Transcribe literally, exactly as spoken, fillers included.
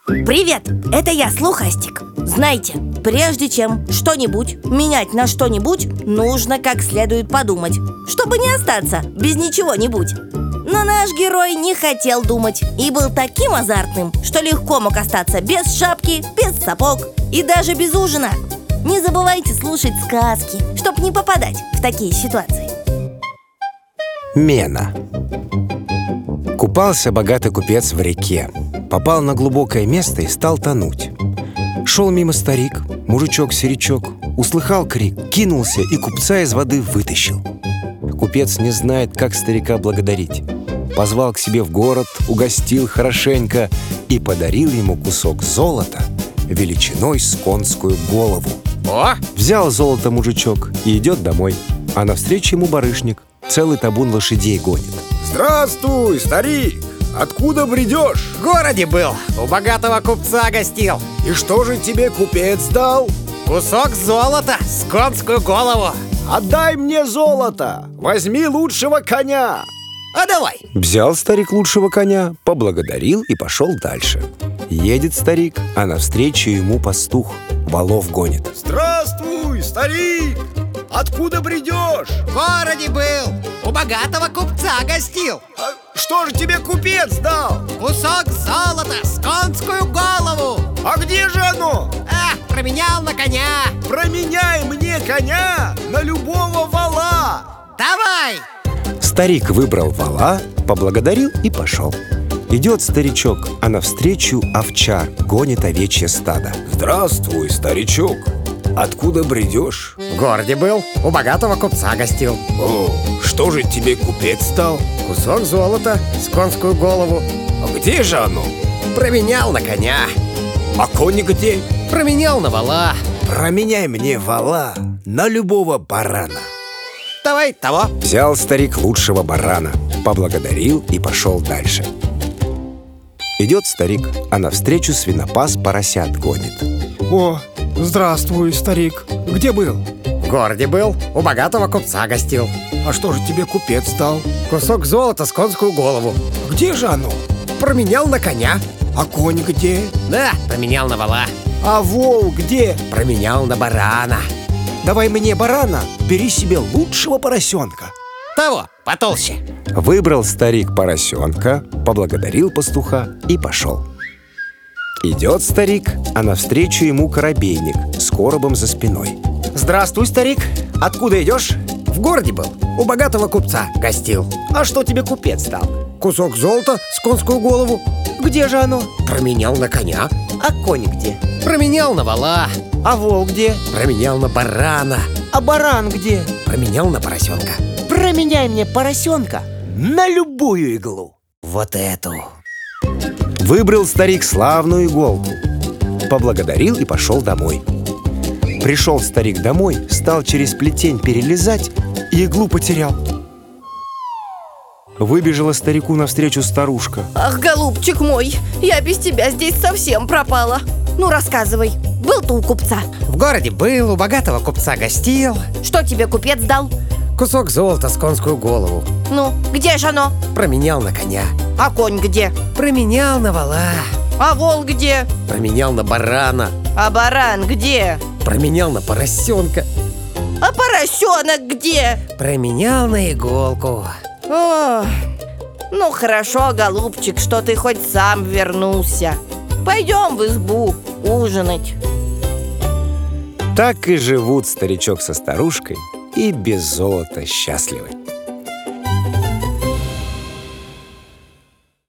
Привет, это я, Слухастик. Знаете, прежде чем что-нибудь менять на что-нибудь, нужно как следует подумать, чтобы не остаться без ничего-нибудь. Но наш герой не хотел думать и был таким азартным, что легко мог остаться без шапки, без сапог и даже без ужина. Не забывайте слушать сказки, чтобы не попадать в такие ситуации. Мена. Купался богатый купец в реке. Попал на глубокое место и стал тонуть. Шел мимо старик, мужичок-серичок, услыхал крик, кинулся и купца из воды вытащил. Купец не знает, как старика благодарить. Позвал к себе в город, угостил хорошенько и подарил ему кусок золота величиной с конскую голову. О! Взял золото мужичок и идет домой, а навстречу ему барышник целый табун лошадей гонит. Здравствуй, старик! Откуда бредешь? В городе был, у богатого купца гостил. И что же тебе купец дал? Кусок золота с конскую голову. Отдай мне золото! Возьми лучшего коня! А давай! Взял старик лучшего коня, поблагодарил и пошел дальше. Едет старик, а навстречу ему пастух волов гонит. Здравствуй, старик! Откуда бредешь? В городе был, у богатого купца гостил. А что же тебе купец дал? Кусок золота с конскую голову. А где же оно? А, променял на коня. Променяй мне коня на любого вола! Давай! Старик выбрал вола, поблагодарил и пошел. Идет старичок, а навстречу овчар гонит овечье стадо. Здравствуй, старичок! Откуда бредешь? В городе был, у богатого купца гостил. О, что же тебе купец дал? Кусок золота с конскую голову. А где же оно? Променял на коня. А конь где? Променял на вола. Променяй мне вола на любого барана. Давай того. Взял старик лучшего барана, поблагодарил и пошел дальше. Идет старик, а навстречу свинопас поросят гонит. О, здравствуй, старик. Где был? В городе был, у богатого купца гостил. А что же тебе купец дал? Кусок золота с конскую голову. Где же оно? Променял на коня. А конь где? Да, променял на вола. А вол где? Променял на барана. Давай мне барана, бери себе лучшего поросенка. Того, потолще. Выбрал старик поросенка, поблагодарил пастуха и пошел. Идет старик, а навстречу ему коробейник с коробом за спиной. Здравствуй, старик. Откуда идешь? В городе был, у богатого купца гостил. А что тебе купец дал? Кусок золота с конскую голову. Где же оно? Променял на коня. А конь где? Променял на вола. А вол где? Променял на барана. А баран где? Променял на поросенка. Променяй мне поросенка на любую иглу. Вот эту. Выбрал старик славную иголку, поблагодарил и пошел домой. Пришел старик домой, стал через плетень перелезать и иглу потерял. Выбежала старику навстречу старушка. Ах, голубчик мой, я без тебя здесь совсем пропала. Ну, рассказывай, был ты у купца? В городе был, у богатого купца гостил. Что тебе купец дал? Кусок золота с конскую голову. Ну, где же оно? Променял на коня. А конь где? Променял на вола. А вол где? Променял на барана. А баран где? Променял на поросенка. А поросенок где? Променял на иголку. Ох, ну хорошо, голубчик, что ты хоть сам вернулся. Пойдем в избу ужинать. Так и живут старичок со старушкой и без золота счастливы.